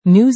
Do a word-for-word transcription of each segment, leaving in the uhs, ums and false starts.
News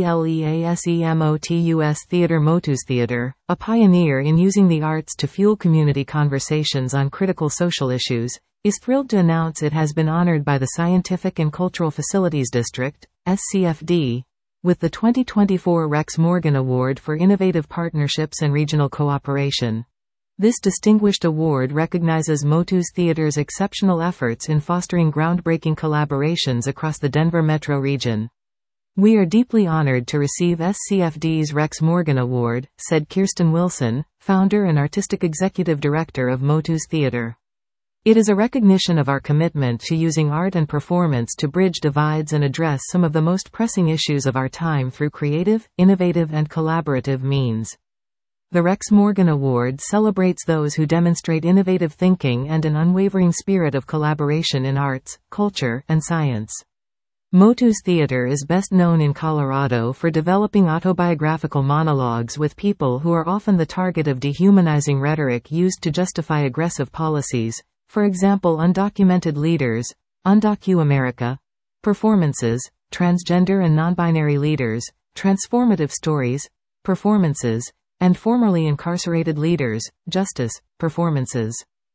Releasemotus Theatre Motus Theatre, a pioneer in using the arts to fuel community conversations on critical social issues, is thrilled to announce it has been honored by the Scientific and Cultural Facilities District, S C F D, with the twenty twenty-four Rex Morgan Award for Innovative Partnerships and Regional Cooperation. This distinguished award recognizes Motus Theatre's exceptional efforts in fostering groundbreaking collaborations across the Denver metro region. "We are deeply honored to receive S C F D's Rex Morgan Award," said Kirsten Wilson, founder and artistic executive director of Motus Theatre. "It is a recognition of our commitment to using art and performance to bridge divides and address some of the most pressing issues of our time through creative, innovative and collaborative means." The Rex Morgan Award celebrates those who demonstrate innovative thinking and an unwavering spirit of collaboration in arts, culture, and science. Motus Theatre is best known in Colorado for developing autobiographical monologues with people who are often the target of dehumanizing rhetoric used to justify aggressive policies, for example undocumented leaders, Undocu America, performances, transgender and non-binary leaders, transformative stories, performances, and formerly incarcerated leaders, justice, performances.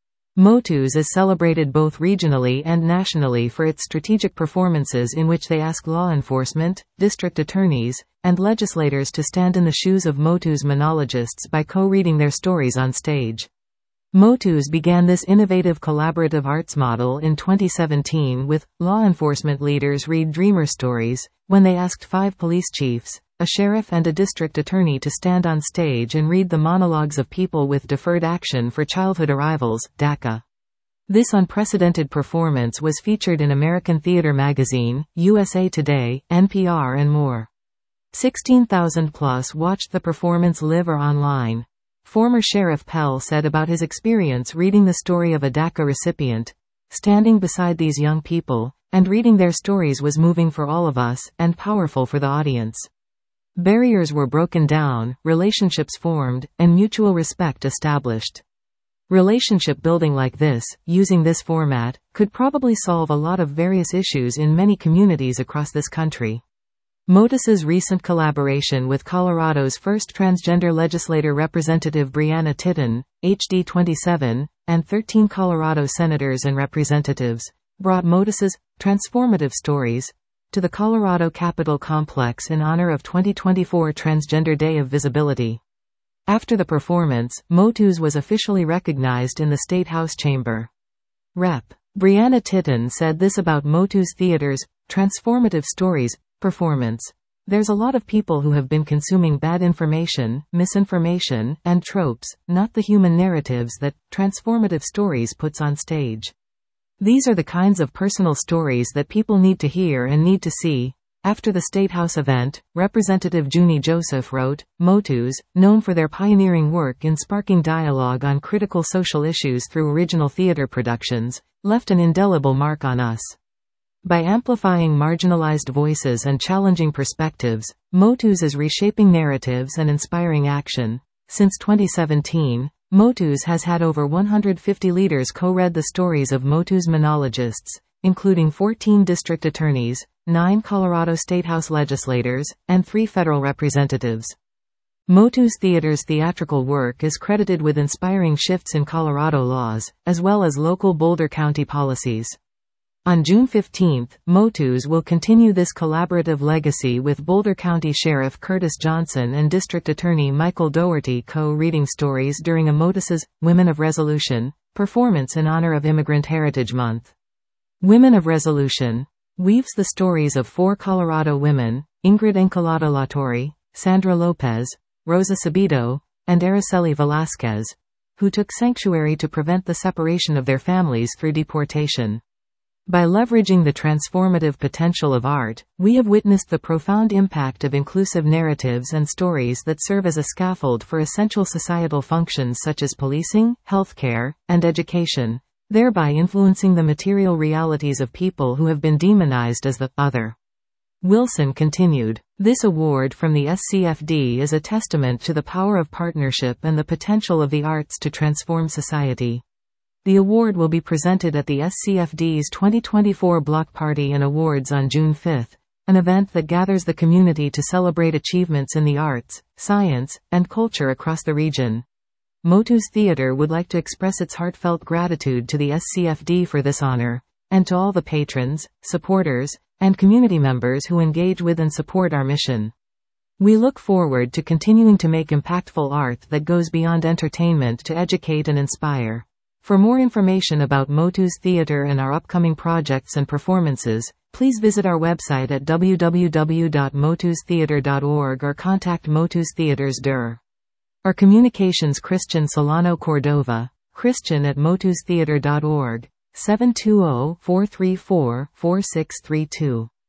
Motus is celebrated both regionally and nationally for its strategic performances in which they ask law enforcement, district attorneys, and legislators to stand in the shoes of Motus monologists by co-reading their stories on stage. Motus began this innovative collaborative arts model in twenty seventeen with law enforcement leaders read dreamer stories, when they asked five police chiefs, a sheriff and a district attorney to stand on stage and read the monologues of people with deferred action for childhood arrivals, DACA. This unprecedented performance was featured in American Theater Magazine, U S A Today, N P R and more. sixteen thousand plus watched the performance live or online. Former Sheriff Pell said about his experience reading the story of a DACA recipient, "Standing beside these young people, and reading their stories was moving for all of us, and powerful for the audience. Barriers were broken down, relationships formed, and mutual respect established." Relationship building like this, using this format, could probably solve a lot of various issues in many communities across this country. Motus's recent collaboration with Colorado's first transgender legislator Representative Brianna Titton, H D twenty-seven, and thirteen Colorado senators and representatives, brought Motus's transformative stories to the Colorado Capitol complex in honor of twenty twenty-four Transgender Day of Visibility. After the performance, Motus was officially recognized in the State House chamber. Representative Brianna Titton said this about Motus Theatre's transformative stories performance: "There's a lot of people who have been consuming bad information, misinformation, and tropes, not the human narratives that Transformative Stories puts on stage. These are the kinds of personal stories that people need to hear and need to see." After the State House event, Representative Junie Joseph wrote, "Motus, known for their pioneering work in sparking dialogue on critical social issues through original theater productions, left an indelible mark on us. By amplifying marginalized voices and challenging perspectives, Motus is reshaping narratives and inspiring action." Since twenty seventeen, Motus has had over one hundred fifty leaders co-read the stories of Motus monologists, including fourteen district attorneys, nine Colorado State House legislators, and three federal representatives. Motus Theatre's theatrical work is credited with inspiring shifts in Colorado laws, as well as local Boulder County policies. On June fifteenth, Motus will continue this collaborative legacy with Boulder County Sheriff Curtis Johnson and District Attorney Michael Dougherty co-reading stories during a Motus's Women of Resolution performance in honor of Immigrant Heritage Month. Women of Resolution weaves the stories of four Colorado women, Ingrid Encalada Latorre, Sandra Lopez, Rosa Sabido, and Araceli Velasquez, who took sanctuary to prevent the separation of their families through deportation. By leveraging the transformative potential of art, we have witnessed the profound impact of inclusive narratives and stories that serve as a scaffold for essential societal functions such as policing, healthcare, and education, thereby influencing the material realities of people who have been demonized as the other. Wilson continued, "This award from the S C F D is a testament to the power of partnership and the potential of the arts to transform society." The award will be presented at the S C F D's twenty twenty-four Block Party and Awards on June fifth, an event that gathers the community to celebrate achievements in the arts, science, and culture across the region. Motus Theatre would like to express its heartfelt gratitude to the S C F D for this honor, and to all the patrons, supporters, and community members who engage with and support our mission. We look forward to continuing to make impactful art that goes beyond entertainment to educate and inspire. For more information about Motus Theatre and our upcoming projects and performances, please visit our website at w w w dot motus theatre dot org or contact Motus Theatres D R. Our communications Christian Solano Cordova, Christian at motus theatre dot org, seven two zero, four three four, four six three two.